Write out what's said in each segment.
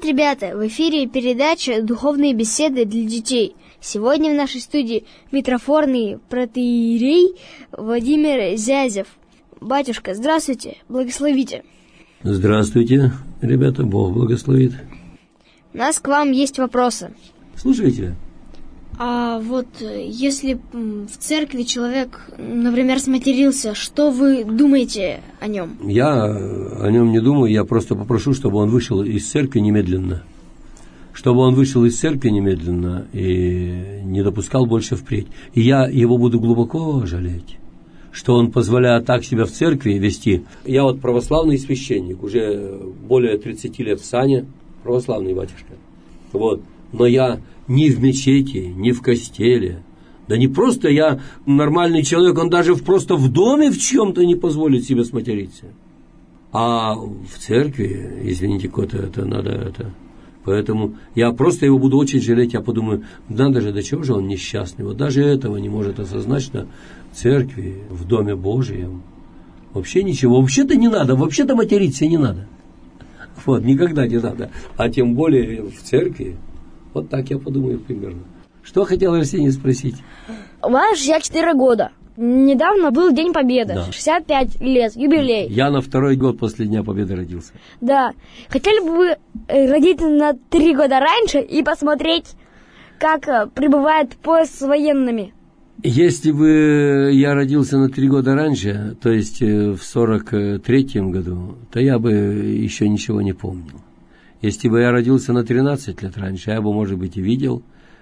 ребята! В эфире передача «Духовные беседы для детей». Сегодня в нашей студии митрофорный протоиерей Владимир Зязев. Батюшка, здравствуйте, благословите. Здравствуйте, ребята, Бог благословит. У нас к вам есть вопросы. Слушайте. А вот если в церкви человек, например, сматерился, что вы думаете о нем? Я о нем не думаю, я просто попрошу, чтобы он вышел из церкви немедленно. Чтобы он вышел из церкви немедленно и не допускал больше впредь. И я его буду глубоко жалеть, что он позволяет так себя в церкви вести. Я вот православный священник, уже более 30 лет в сане, православный батюшка. Вот. Но я ни в мечети, ни в костеле, да не просто я нормальный человек, он даже просто в доме в чем-то не позволит себе сматериться. А в церкви, извините, это надо. Поэтому я просто его буду очень жалеть, я подумаю, надо же, до чего же он несчастный. Вот даже этого не может осознать, что в церкви, в Доме Божьем вообще ничего, вообще-то не надо, вообще-то материться не надо. Вот, никогда не надо. А тем более в церкви. Вот так я подумаю примерно. Что хотел Арсений спросить? У вас 64 года. Недавно был День Победы. Да. 65 лет, юбилей. Я на 2-й год после Дня Победы родился. Да. Хотели бы вы родиться на 3 года раньше и посмотреть, как прибывает поезд с военными? Если бы я родился на 3 года раньше, то есть в 43-м году, то я бы еще ничего не помнил. Если бы я родился на 13 лет раньше, я бы, может быть, и видел,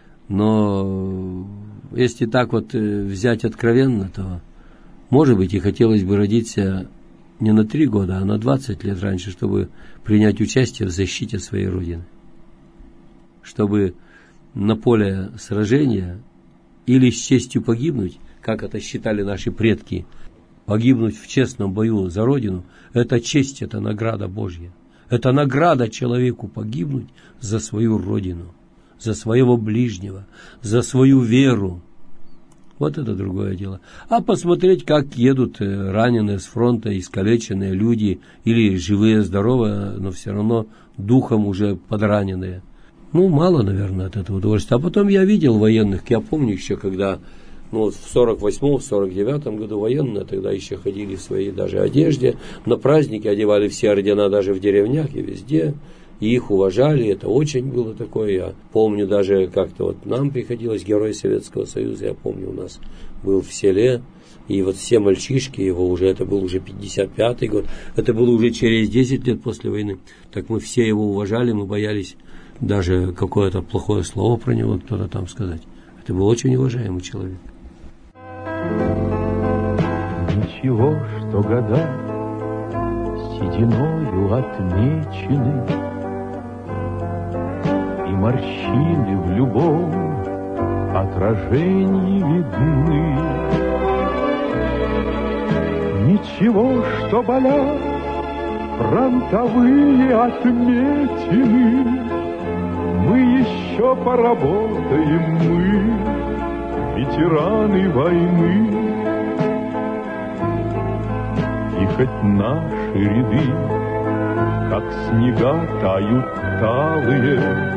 но если так вот взять откровенно, то, может быть, и хотелось бы родиться не на 3 года, а на 20 лет раньше, чтобы принять участие в защите своей Родины. Чтобы на поле сражения или с честью погибнуть, как это считали наши предки, погибнуть в честном бою за Родину, это честь, это награда Божья. Это награда человеку погибнуть за свою Родину, за своего ближнего, за свою веру. Вот это другое дело. А посмотреть, как едут раненые с фронта, искалеченные люди, или живые, здоровые, но все равно духом уже подраненные. Мало, наверное, от этого удовольствия. А потом я видел военных, я помню еще, когда в 48-м, в 49-м году военные тогда еще ходили в своей даже одежде, на праздники одевали все ордена даже в деревнях и везде, и их уважали, это очень было такое. Я помню даже как-то вот нам приходилось, Герой Советского Союза, я помню, у нас был в селе, и вот все мальчишки его уже, это был уже 55-й год, это было уже через 10 лет после войны, так мы все его уважали, мы боялись даже какое-то плохое слово про него кто-то там сказать. Это был очень уважаемый человек. Ничего, что года сединою отмечены, и морщины в любом отражении видны. Ничего, что болят фронтовые отметины, мы еще поработаем, мы, ветераны войны. И хоть наши ряды, как снега, тают талые,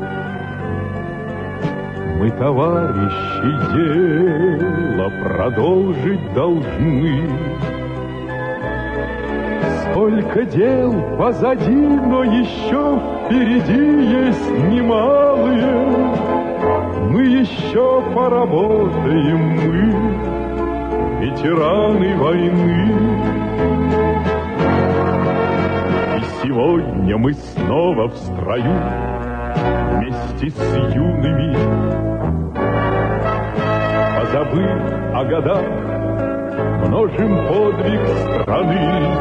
мы, товарищи, дело продолжить должны. Сколько дел позади, но еще впереди есть немалые. Мы еще поработаем, мы, ветераны войны. И сегодня мы снова в строю вместе с юными, позабыв о годах, множим подвиг страны.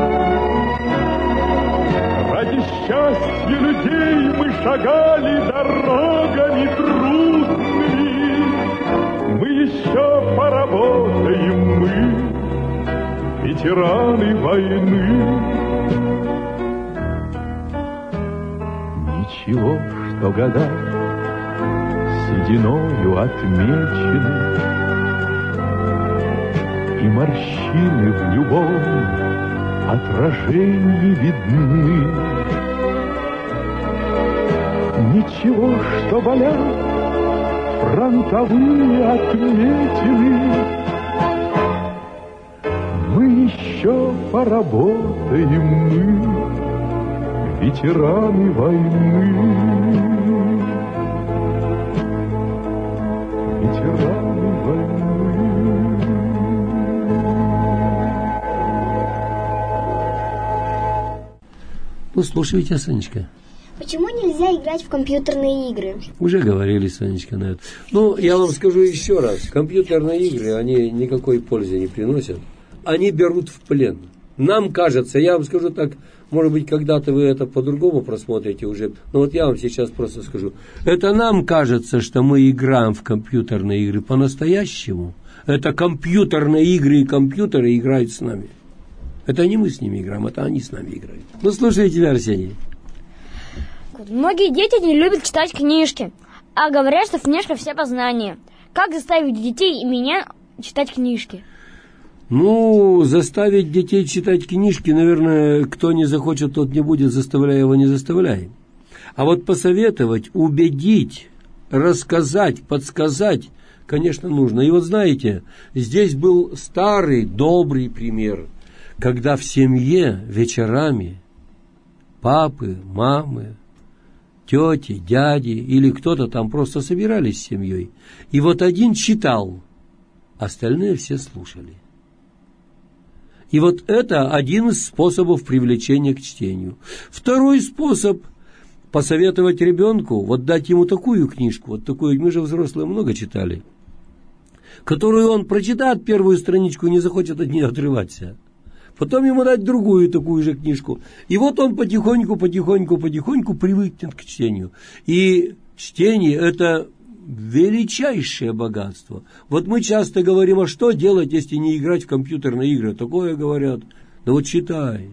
Ради счастья людей мы шагали дорогами трудными. Мы еще поработаем, мы, ветераны войны. Ничего, что года сединою отмечены, и морщины в любом отражении видны. Ничего, что болят фронтовые отметины. Мы еще поработаем, мы, ветераны войны. Ветераны войны. Ну, слушайте, Сонечка. Почему нельзя играть в компьютерные игры? Уже говорили, Сонечка, на это. Ну, я вам скажу еще раз. Компьютерные игры, они никакой пользы не приносят. Они берут в плен. Нам кажется, я вам скажу так, может быть, когда-то вы это по-другому просмотрите уже, но вот я вам сейчас просто скажу. Это нам кажется, что мы играем в компьютерные игры по-настоящему. Это компьютерные игры и компьютеры играют с нами. Это не мы с ними играем, это они с нами играют. Ну, слушай тебя, Арсений. Многие дети не любят читать книжки, а говорят, что книжка все познания. Как заставить детей и меня читать книжки? Ну, заставить детей читать книжки, наверное, кто не захочет, тот не будет, заставляя его, не заставляй. А вот посоветовать, убедить, рассказать, подсказать, конечно, нужно. И вот знаете, здесь был старый, добрый пример, когда в семье вечерами папы, мамы, тети, дяди или кто-то там просто собирались с семьей. И вот один читал, остальные все слушали. И вот это один из способов привлечения к чтению. Второй способ – посоветовать ребенку, вот дать ему такую книжку, вот такую, мы же взрослые много читали, которую он прочитает первую страничку и не захочет от нее отрываться. Потом ему дать другую такую же книжку. И вот он потихоньку привыкнет к чтению. И чтение – это величайшее богатство. Вот мы часто говорим, а что делать, если не играть в компьютерные игры? Такое говорят. Да вот читай.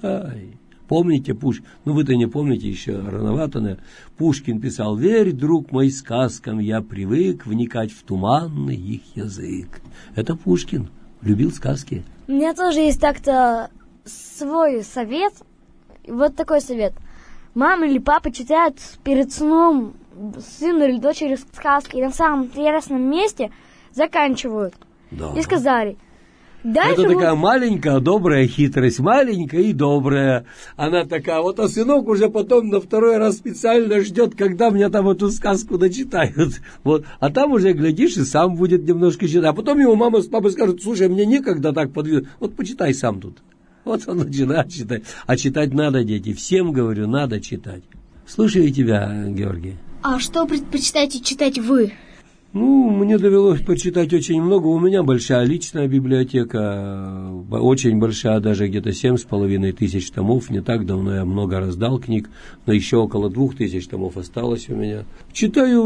Помните Пушкин? Ну, вы-то не помните, еще рановато, наверное. Пушкин писал: «Верь, друг мой, сказкам, я привык вникать в туманный их язык». Это Пушкин. Любил сказки. У меня тоже есть так-то свой совет. Вот такой совет. Мама или папа читают перед сном сыну или дочери сказки и на самом интересном месте заканчивают. Да. И сказали: дальше это такая маленькая добрая хитрость, маленькая и добрая. Она такая, вот, а сынок уже потом на второй раз специально ждет, когда мне там эту сказку дочитают. Вот. А там уже, глядишь, и сам будет немножко читать. А потом его мама с папой скажут: слушай, мне некогда так подвинуть. Вот почитай сам тут. Вот он начинает читать. А читать надо, дети. Всем говорю, надо читать. Слушаю тебя, Георгий. А что предпочитаете читать вы? Ну, мне довелось почитать очень много. У меня большая личная библиотека, очень большая, даже где-то 7500 томов. Не так давно я много раздал книг, но еще около 2000 томов осталось у меня. Читаю,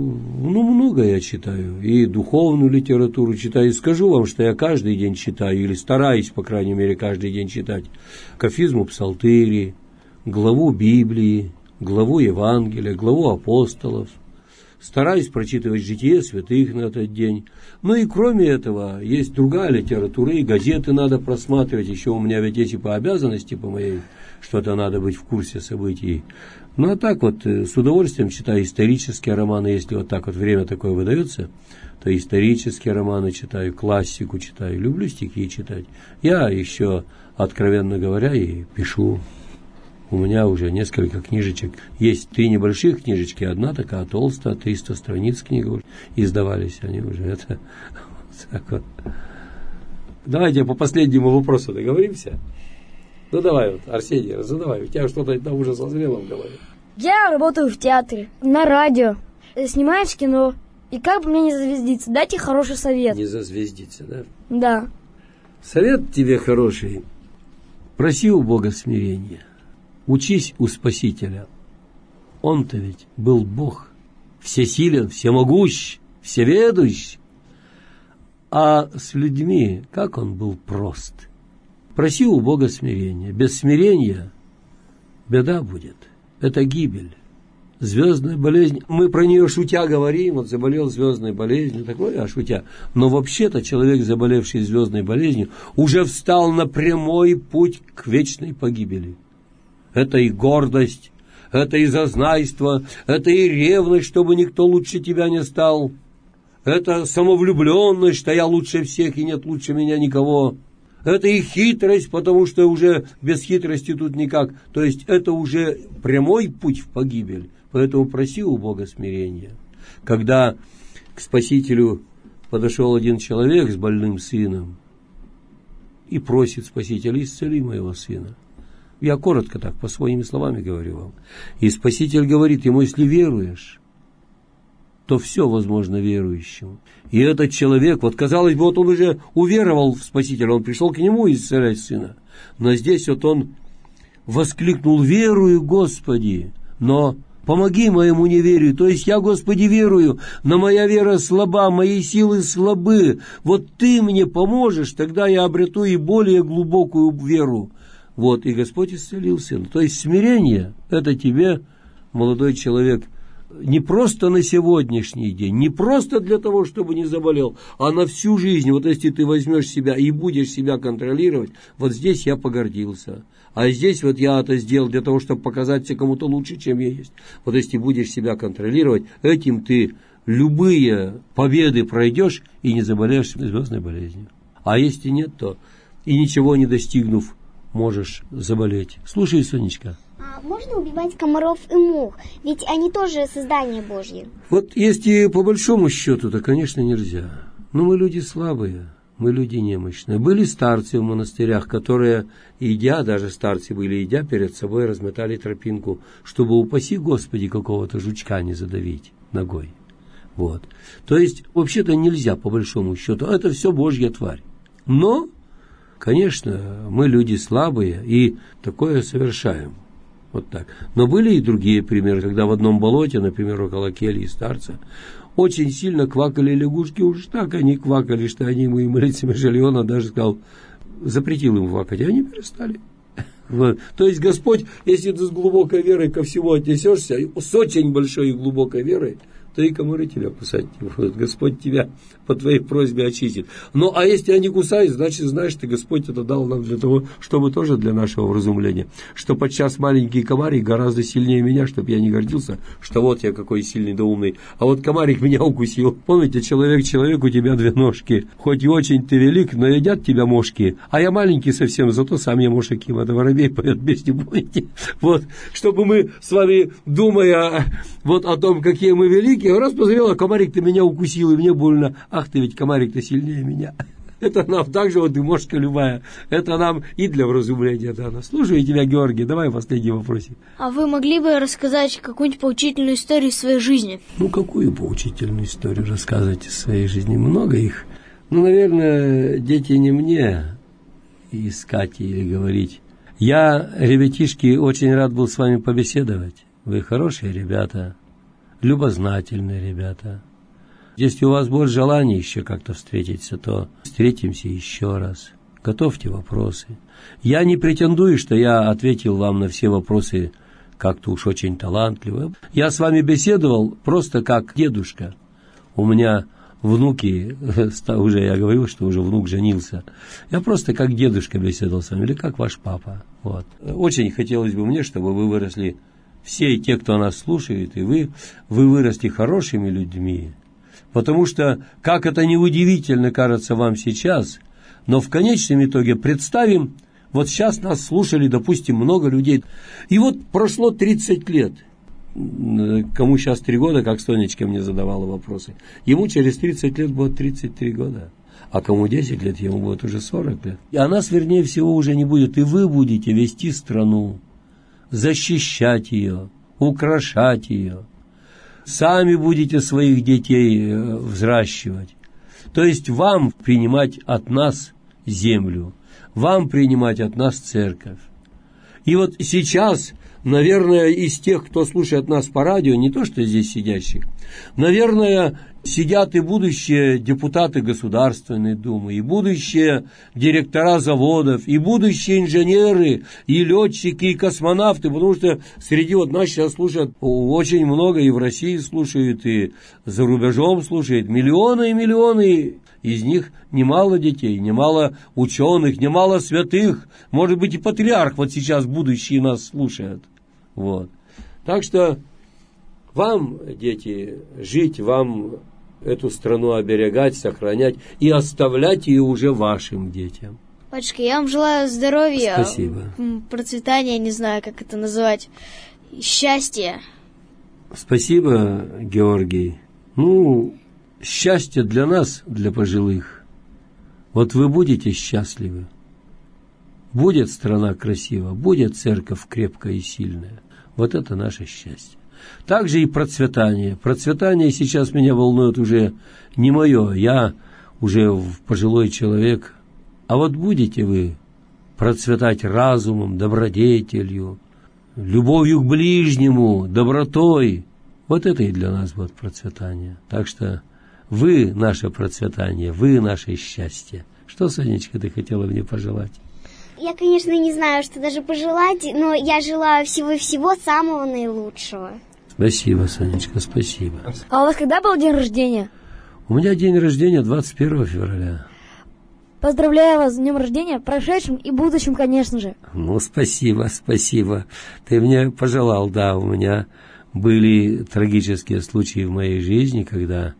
много я читаю. И духовную литературу читаю. Скажу вам, что я каждый день читаю, или стараюсь, по крайней мере, каждый день читать Кафизму Псалтыри, главу Библии, главу Евангелия, главу апостолов. Стараюсь прочитывать житие святых на этот день. Ну и кроме этого, есть другая литература, и газеты надо просматривать. Еще у меня ведь есть и по обязанности, по моей, что-то надо быть в курсе событий. Ну а так вот, с удовольствием читаю исторические романы, если вот так вот время такое выдается, то исторические романы читаю, классику читаю, люблю стихи читать. Я еще, откровенно говоря, и пишу. У меня уже несколько книжечек. Есть 3 небольших книжечки, одна такая толстая, 300 страниц книга. Издавались они уже. Это вот так вот. Давайте по последнему вопросу договоримся. Ну давай, вот, Арсений, задавай. У тебя что-то там уже созрело в голове. Я работаю в театре, на радио, снимаюсь в кино. И как бы мне не зазвездиться? Дайте хороший совет. Не зазвездиться, да? Да. Совет тебе хороший. Проси у Бога смирения. Учись у Спасителя. Он-то ведь был Бог, всесилен, всемогущ, всеведущ. А с людьми, как он был прост. Проси у Бога смирения. Без смирения беда будет. Это гибель. Звездная болезнь. Мы про нее шутя говорим, вот заболел звездной болезнью, такое, шутя. Но вообще-то человек, заболевший звездной болезнью, уже встал на прямой путь к вечной погибели. Это и гордость, это и зазнайство, это и ревность, чтобы никто лучше тебя не стал, это самовлюбленность, что я лучше всех и нет лучше меня никого, это и хитрость, потому что уже без хитрости тут никак, то есть это уже прямой путь в погибель, поэтому проси у Бога смирения. Когда к Спасителю подошел один человек с больным сыном и просит Спасителя: исцели моего сына. Я коротко так, по своими словами говорю вам. И Спаситель говорит ему: если веруешь, то все возможно верующему. И этот человек, вот казалось бы, вот он уже уверовал в Спасителя, он пришел к нему исцелять сына. Но здесь вот он воскликнул: верую, Господи, но помоги моему неверию. То есть я, Господи, верую, но моя вера слаба, мои силы слабы. Вот Ты мне поможешь, тогда я обрету и более глубокую веру. Вот, и Господь исцелил сына. То есть смирение – это тебе, молодой человек, не просто на сегодняшний день, не просто для того, чтобы не заболел, а на всю жизнь. Вот если ты возьмешь себя и будешь себя контролировать, вот здесь я погордился, а здесь вот я это сделал для того, чтобы показать себе кому-то лучше, чем я есть. Вот если будешь себя контролировать, этим ты любые победы пройдешь и не заболеешь звездной болезнью. А если нет, то и ничего не достигнув, можешь заболеть. Слушай, Сонечка. А можно убивать комаров и мух? Ведь они тоже создания Божьи. Вот если по большому счету, то, конечно, нельзя. Но мы люди слабые, мы люди немощные. Были старцы в монастырях, которые, идя, даже старцы были, идя перед собой, разметали тропинку, чтобы, упаси Господи, какого-то жучка не задавить ногой. Вот. То есть, вообще-то нельзя, по большому счету. Это все Божья тварь. Но, конечно, мы люди слабые и такое совершаем. Вот так. Но были и другие примеры, когда в одном болоте, например, около кельи старца, очень сильно квакали лягушки, уж так они квакали, что они ему и молиться жили. Он даже сказал, запретил им квакать, и они перестали. Вот. То есть Господь, если ты с глубокой верой ко всему отнесешься, с очень большой и глубокой верой, то и комары тебя кусать не будут. Господь тебя по твоей просьбе очистит. Ну, а если они кусают, значит, знаешь, ты, Господь это дал нам для того, чтобы тоже для нашего вразумления. Что подчас маленький комарик гораздо сильнее меня, чтобы я не гордился, что вот я какой сильный да умный. А вот комарик меня укусил. Помните, человек, у тебя две ножки. Хоть и очень ты велик, но едят тебя мошки. А я маленький совсем, зато сам я мошек им. Это воробей поет песню, помните? Вот, чтобы мы с вами, думая вот о том, какие мы велики, раз позрел, а комарик-то меня укусил, и мне больно. Ах ты, ведь комарик-то сильнее меня. Это нам так же, вот и мошка любая. Это нам и для вразумления дано. Слушаю тебя, Георгий, давай последний вопросик. А вы могли бы рассказать какую-нибудь поучительную историю из своей жизни? Ну, какую поучительную историю рассказывать из своей жизни? Много их. Ну, наверное, дети не мне искать или говорить. Я, ребятишки, очень рад был с вами побеседовать. Вы хорошие ребята. Любознательные ребята. Если у вас будет желание еще как-то встретиться, то встретимся еще раз. Готовьте вопросы. Я не претендую, что я ответил вам на все вопросы как-то уж очень талантливо. Я с вами беседовал просто как дедушка. У меня внуки, уже я говорил, что уже внук женился. Я просто как дедушка беседовал с вами, или как ваш папа. Вот. Очень хотелось бы мне, чтобы вы выросли, все те, кто нас слушает, и вы выросли хорошими людьми, потому что, как это ни удивительно кажется вам сейчас, но в конечном итоге представим, вот сейчас нас слушали, допустим, много людей, и вот прошло 30 лет, кому сейчас 3 года, как Сонечка мне задавала вопросы, ему через 30 лет будет 33 года, а кому 10 лет, ему будет уже 40 лет, а нас, вернее всего, уже не будет, и вы будете вести страну, защищать ее, украшать ее. Сами будете своих детей взращивать. То есть вам принимать от нас землю, вам принимать от нас церковь. И вот сейчас, наверное, из тех, кто слушает нас по радио, не то что здесь сидящих, наверное, сидят и будущие депутаты Государственной Думы, и будущие директора заводов, и будущие инженеры, и летчики, и космонавты, потому что среди вот нас сейчас слушают очень много, и в России слушают, и за рубежом слушают, миллионы и миллионы. Из них немало детей, немало ученых, немало святых, может быть и патриарх вот сейчас будущий нас слушает. Вот. Так что вам, дети, жить, вам эту страну оберегать, сохранять и оставлять ее уже вашим детям. Батюшка, я вам желаю здоровья, Спасибо. процветания, не знаю, как это называть, счастья. Спасибо, Георгий. Ну, счастье для нас, для пожилых. Вот вы будете счастливы. Будет страна красива, будет церковь крепкая и сильная. Вот это наше счастье. Также и процветание. Процветание сейчас меня волнует уже не мое. Я уже пожилой человек. А вот будете вы процветать разумом, добродетелью, любовью к ближнему, добротой. Вот это и для нас будет процветание. Так что вы наше процветание, вы наше счастье. Что, Сонечка, ты хотела мне пожелать? Я, конечно, не знаю, что даже пожелать, но я желаю всего-всего самого наилучшего. Спасибо, Сонечка, спасибо. А у вас когда был день рождения? У меня день рождения 21 февраля. Поздравляю вас с днем рождения, прошедшим и будущим, конечно же. Ну, спасибо, спасибо. Ты мне пожелал, да, у меня были трагические случаи в моей жизни, когда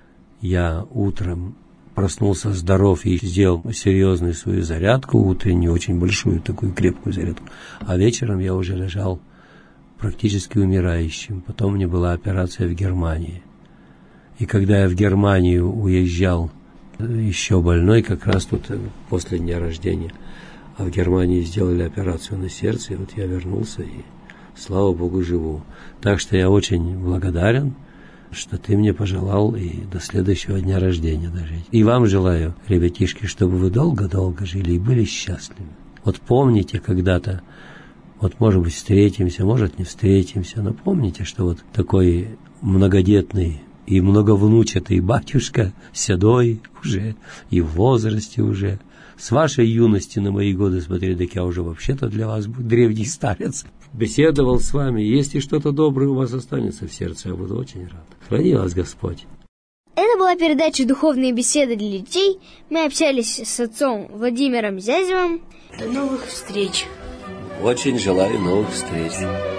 я утром проснулся здоров и сделал серьезную свою зарядку утреннюю, очень большую, такую крепкую зарядку. А вечером я уже лежал практически умирающим. Потом у меня была операция в Германии. И когда я в Германию уезжал еще больной, как раз тут после дня рождения, а в Германии сделали операцию на сердце, и вот я вернулся и, слава Богу, живу. Так что я очень благодарен, что ты мне пожелал и до следующего дня рождения дожить. И вам желаю, ребятишки, чтобы вы долго-долго жили и были счастливы. Вот помните когда-то, вот может быть встретимся, может не встретимся, но помните, что вот такой многодетный и многовнучатый батюшка, седой уже, и в возрасте уже, с вашей юности на мои годы, смотри, так я уже вообще-то для вас древний старец, беседовал с вами. Если что-то доброе у вас останется в сердце, я буду очень рад. Храни вас Господь. Это была передача «Духовные беседы для детей». Мы общались с отцом Владимиром Зязевым. До новых встреч. Очень желаю новых встреч.